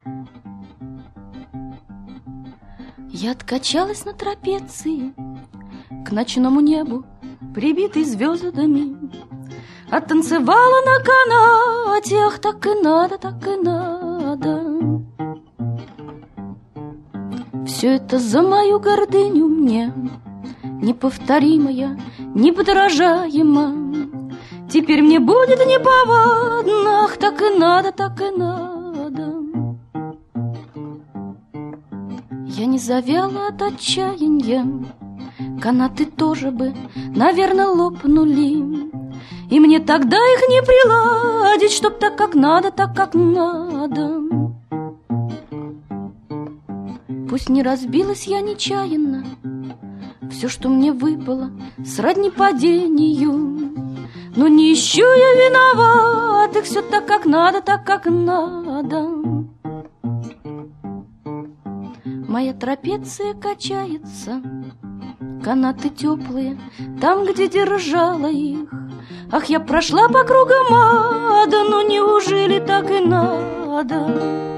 Я откачалась на трапеции к ночному небу, прибитой звездами, оттанцевала на канате, ах, так и надо, так и надо. Все это за мою гордыню мне, неповторимая, неподражаема. Теперь мне будет неповадно, ах, так и надо, так и надо. Я не завяла от отчаяния, канаты тоже бы, наверное, лопнули, и мне тогда их не приладить, чтоб так, как надо, так, как надо. Пусть не разбилась я нечаянно, все, что мне выпало, сродни падению, но не ищу я виноватых, все так, как надо, так, как надо. Моя трапеция качается, канаты теплые, там, где держала их. Ах, я прошла по кругам ада, но неужели так и надо?